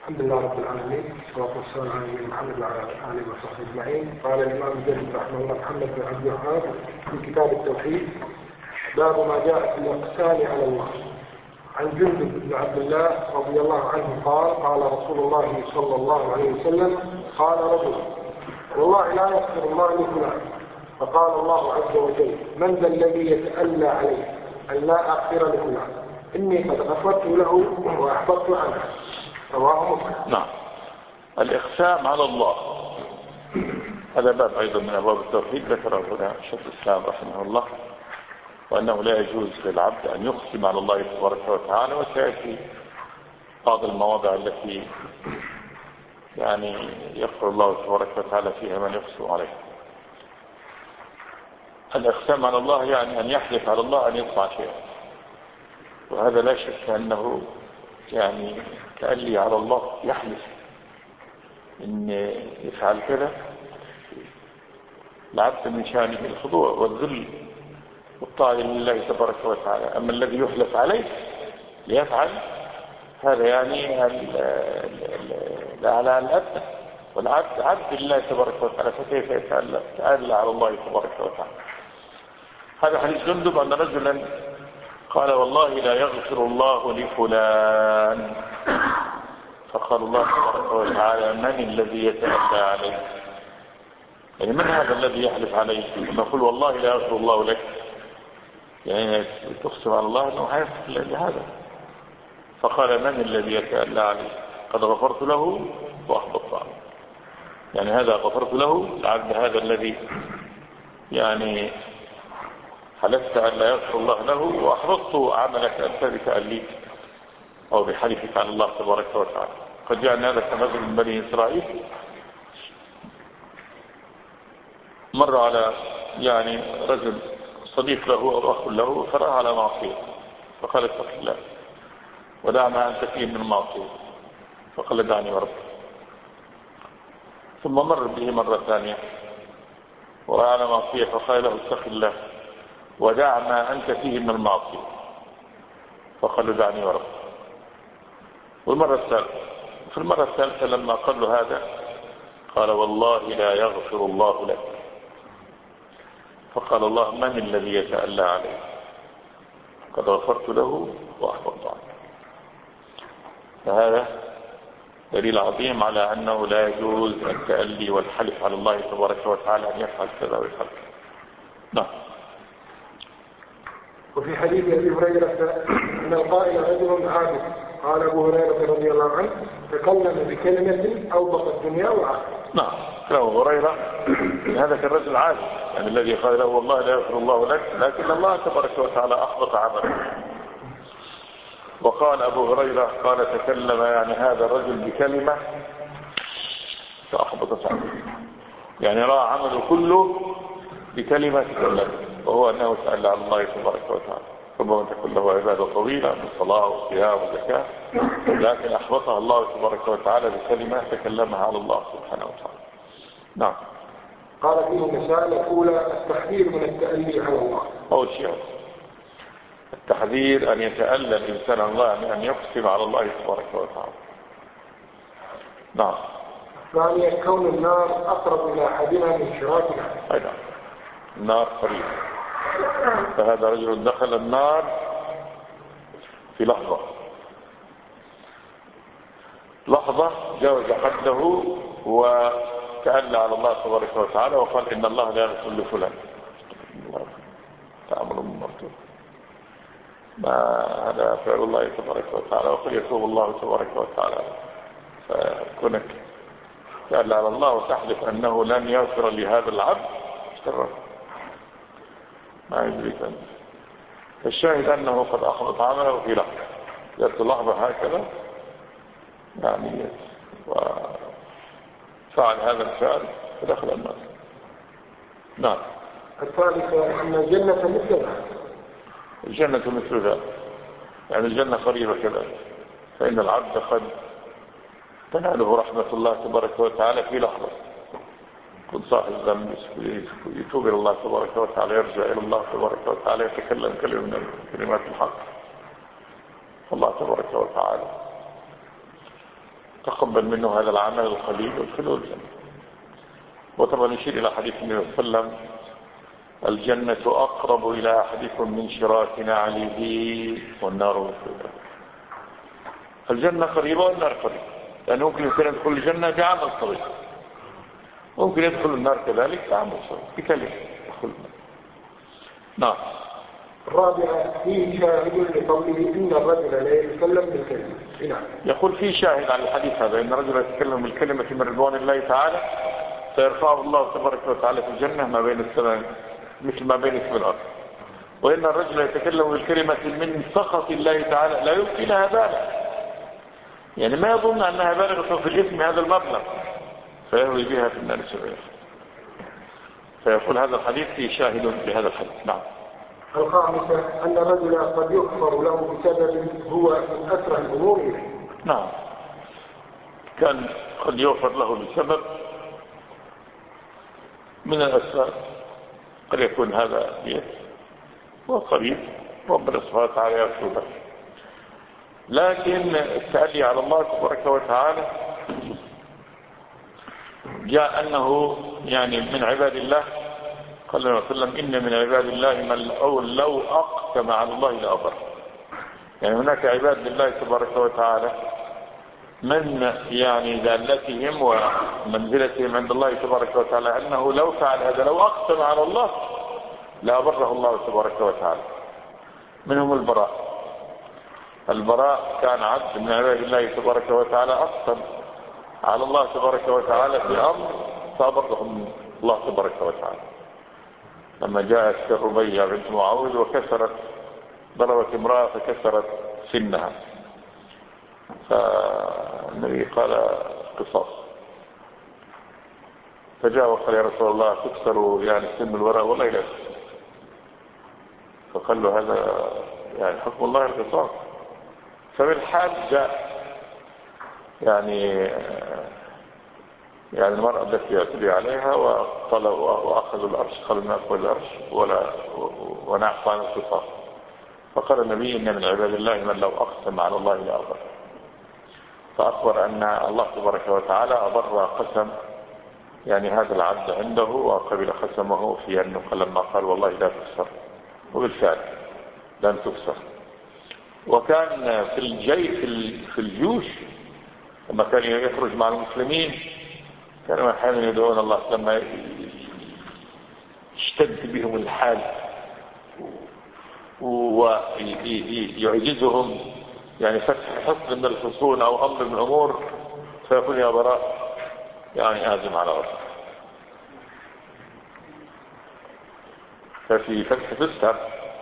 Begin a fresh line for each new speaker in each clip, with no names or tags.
الحمد لله رب العالمين، والصلاة والسلام على نبينا محمد وعلى آله وصحبه أجمعين. قال الإمام الجليل رحمه الله محمد بن عبد الوهاب في كتاب التوحيد: باب ما جاء في الإقسام على الله. عن جندب بن عبد الله رضي الله عنه قال: قال رسول الله صلى الله عليه وسلم: قال رجل: والله لا يغفر الله لفلان. فقال الله عز وجل: من ذا الذي يتألى عليه أن لا أغفر لفلان؟ إني قد غفرت له وأحبطت عنه. رواه مسلم.
نعم. الإقسام على الله هذا باب أيضا من أبواب التوحيد، ذكره هنا شيخ الإسلام رحمه الله، وأنه لا يجوز للعبد أن يقسم على الله تبارك وتعالى، وسيأتي بعض المواضع التي يغفر الله تبارك وتعالى فيها من يقسم عليه. الإقسام على الله يعني أن يحلف على الله أن يصنع شيئا، وهذا لا شك أنه تألي على الله، يحلف إن يفعل كذا. العبد من شأنه الخضوع والذل والطاعة لله تبارك وتعالى، أما الذي يحلف عليه ليفعل هذا الأعلى الأدنى، والعبد عبد الله تبارك وتعالى، فكيف يتألى على الله تبارك وتعالى؟ هذا حديث جندب أن رجلا قال: والله لا يغفر الله لفلان. فقال الله تبارك وتعالى: من الذي يتألى عليه؟ من هذا الذي يحلف عليه؟ نقول والله لا يغفر الله لك، تقسم على الله أنه حيث لهذا. فقال: من الذي يتألى عليه؟ قد غفرت له وأحبطت عنه. هذا غفرت له، العبد هذا الذي حلفت أن لا يغفر الله له، وأحبطت عملك أنت بتأليك أو بحلفك على الله تبارك وتعالى. قد جاء هذا كنظر من بني إسرائيل، مر على رجل صديق له أو أخ له، فرأى على معصية فقال: اتق الله ودع ما أنت فيه من المعصية. فقال: دعني وربك. ثم مر به مرة ثانية ورأى على معصية فقال له: اتق الله ودع ما أنت فيه من المعصية. فقال: دعني وربك. والمرة الثالثة، في المرة الثالثة لما قال له هذا قال: والله لا يغفر الله لك. فقال الله: من الذي يتألى عليه؟ قد غفرت له وأحبطت عنه. فهذا دليل عظيم على أنه لا يجوز التألي والحلف على الله تبارك وتعالى أن يفعل كذا ويفعل كذا. نعم.
وفي حديث أبي هريرة أن القائل رجل عابد، قال أبو هريرة رضي الله عنه: تكلم بكلمة أوبقت الدنيا وآخرة.
نعم. كلام أبو هريرة هذا كالرجل عابد، الذي قال له: والله لا يغفر الله لك، لكن الله تبارك وتعالى أحبط عمله. وقال أبو هريرة قال: تكلم هذا الرجل بكلمة فأحبطت عمله، رأى عمله كله بكلمة تكلم، وهو أنه سأل عن الله تبارك وتعالى. ربما تكون له عبادة طويلة من صلاة وصيام وزكاة، لكن أحبطها الله تبارك وتعالى بكلمة تكلمها على الله سبحانه وتعالى. نعم.
قال فيه مسائل: الأولى التحذير من التألي على الله.
أول شيء التحذير أن يتألى الإنسان على الله، أن يقسم على الله تبارك وتعالى. نعم.
ثانيا كون النار أقرب إلى أحدنا من شراكنا.
أيضا النار قريب، فهذا رجل دخل النار في لحظة جاوز حده وتألى على الله تبارك وتعالى وقال: إن الله لا يغفر لفلان. تأمر مرتب، ما هذا فعل الله تبارك وتعالى، وقد يتوب الله تبارك وتعالى. فكونك تألى على الله وتحلف أنه لن يغفر لهذا العبد اشترك، ما يدريك أنت. فالشاهد أنه قد أخذت عمله في لحظة، جاءت لحظة هكذا وفعل هذا الفعل فدخل النار. نعم.
الثالثة أن الجنة مثلها.
الجنة مثلها، الجنة قريبة كذلك، فإن العبد قد تناله رحمة الله تبارك وتعالى في لحظة. كن صاحب ذنب يتوب إلى الله تبارك وتعالى، يرجع إلى الله تبارك وتعالى، يتكلم كلمة من كلمات الحق، الله تبارك وتعالى تقبل منه هذا العمل القليل وادخله الجنة. وطبعا يشير إلى حديث النبي صلى الله عليه وسلم: الجنة أقرب إلى أحدكم من شراك نعله والنار مثلها. الجنة قريبة والنار قريبة، لأنه ممكن يدخل الجنة بعمل صغير، ممكن يدخل النار كذلك بعمل صغير بكلمة يدخل. نعم.
الرابعة: فيه شاهد لقوله إن الرجل لا يتكلم بالكلمة. نعم.
يقول فيه شاهد على الحديث هذا: إن الرجل يتكلم بالكلمة من رضوان الله تعالى فيرفعه الله تبارك وتعالى في الجنة ما بين السماء مثل ما بين السماء والأرض. وإن الرجل يتكلم بالكلمة من سخط الله تعالى لا يبقي لها بالا، يعني ما يظن أنها بالغة في الإثم هذا المبلغ فيهوي بها في النار سبعين. فيقول هذا الحديث فيه شاهد لهذا الحديث. نعم.
الخامسة: أن الرجل قد يغفر له بسبب هو من أسرع الأمور إليه.
نعم، كان قد يغفر له بسبب من الأسباب، قد يكون هذا بيت وقريب ربنا سبحانه وتعالى يغفر له. لكن التألي على الله تبارك وتعالى جاء أنه يعني من عباد الله، قال الله صلى الله عليه وسلم: إن من عباد الله من لو أقسم على الله لأبر. يعني هناك عباد لله تبارك وتعالى من يعني دالتهم ومنزلتهم عند الله تبارك وتعالى أنه لو فعل هذا، لو أقسم على الله لأبره الله تبارك وتعالى. منهم البراء كان عبد من عباد الله تبارك وتعالى، أقسم على الله تبارك وتعالى في أمر فأبرهم الله تبارك وتعالى. لما جاءت الربيع بنت معاوذ وكسرت، ضربت امرأة فكسرت سنها، فالنبي قال قصاص، فجاء وقال: يا رسول الله تكسر يعني سن الوراء؟ والله لا تكسر. فقال له: هذا يعني حكم الله القصاص. فبالحال جاء يعني المرأة التي اعتدي عليها وأخذوا الأرش، قالوا نأخذ الأرش ونعفو عن القصاص. فقال النبي: إن من عباد الله من لو أقسم على الله لأبر. فأخبر أن الله تبارك وتعالى أبر قسم يعني هذا العبد عنده وقبل قسمه في أنه لما قال والله لا تكسر، وبالفعل لم تكسر. وكان في الجيوش لما كان يخرج مع المسلمين كانوا أحيانا يدعون الله لما يشتد بهم الحال ويعجزهم يعني فتح حصن من الحصون أو أمر من الأمور، فيقول: يا براء يعني آزم على أرض. ففي فتح تستر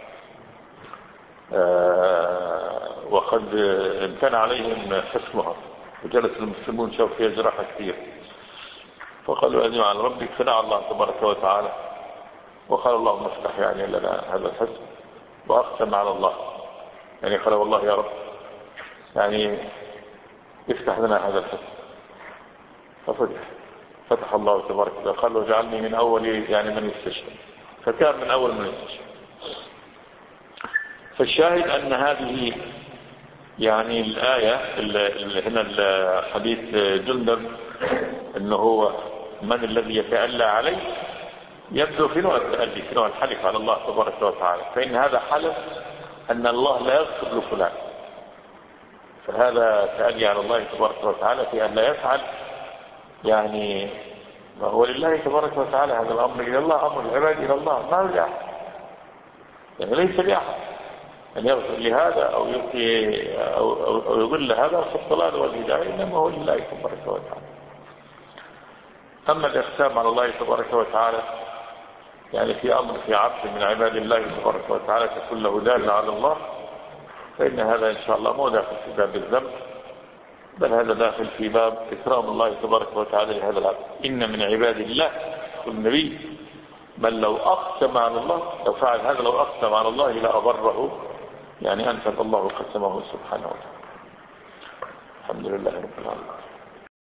وقد امتنع عليهم حصنها وجلس المسلمون شوف فيها جراحة كثير، فقالوا: آزم على ربك. فدعا الله تبارك وتعالى وقال: اللهم افتح يعني لنا هذا الحصن. وأقسم على الله يعني قال: والله يا رب يعني افتح لنا هذا الحصن. فتح الله تبارك وتعالى. قال له: اجعلني من أول يعني من يستشهد. فكان من أول من يستشهد. فالشاهد أن هذه يعني الآية اللي هنا الحديث جندب أنه هو من الذي يتألى عليه، يبدو في نوع التألي، في نوع الحلف على الله تبارك وتعالى، فإن هذا حلف أن الله لا يغفر لفلان، فهذا تألي على الله تبارك وتعالى في أن لا يفعل يعني ما هو لله تبارك وتعالى. هذا الأمر إلى الله، أمر العباد إلى الله، ما هو لأحد، يعني ليس لأحد أن يغفر لهذا أو يبقي أو يضل هذا في الضلال والهداية، إنما هو لله تبارك وتعالى. أما الإقسام على الله تبارك وتعالى يعني في أمر في عبد من عباد الله تبارك وتعالى تكون له دال على الله، فإن هذا إن شاء الله مو داخل في باب الذنب، بل هذا داخل في باب إكرام الله تبارك وتعالى لهذا العبد. إن من عباد الله النبي من لو أقسم على الله، لو فعل هذا لو أقسم على الله لأبره، يعني أنفذ الله قسمه سبحانه وتعالى. الحمد لله رب العالمين.